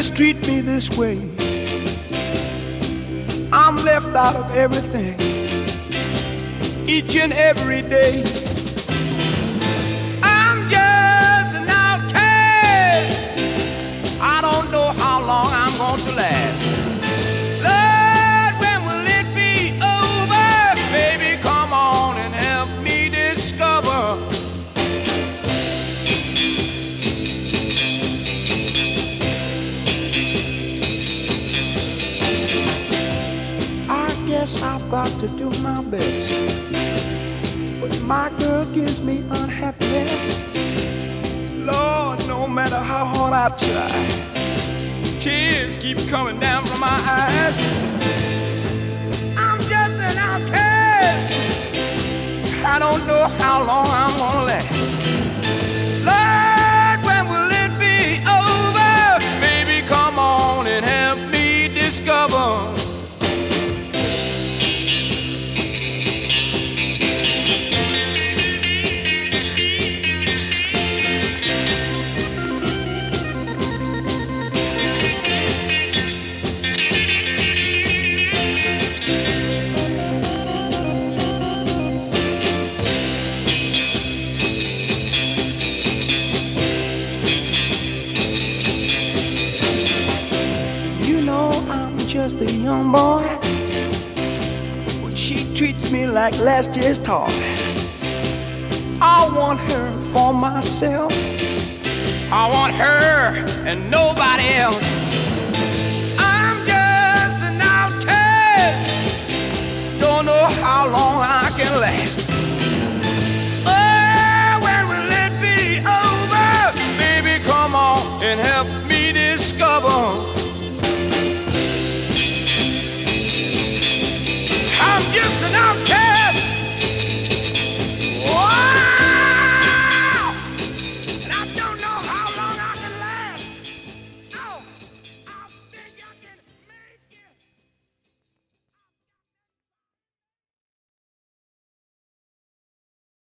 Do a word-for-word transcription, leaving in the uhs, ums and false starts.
mistreat me this way. I'm left out of everything, each and every day. I'm just an outcast. I don't know how long I'm going to last. Lord, when will it be over? Baby, come on and help me discover. Yes, I've got to do my best, but my girl gives me unhappiness. Lord, no matter how hard I try, tears keep coming down from my eyes. I'm just an outcast. I don't know how long I'm gonna last. Lord, when will it be over? Baby, come on and help me discover. Just a young boy, but she treats me like last year's toy. I want her for myself. I want her and nobody else.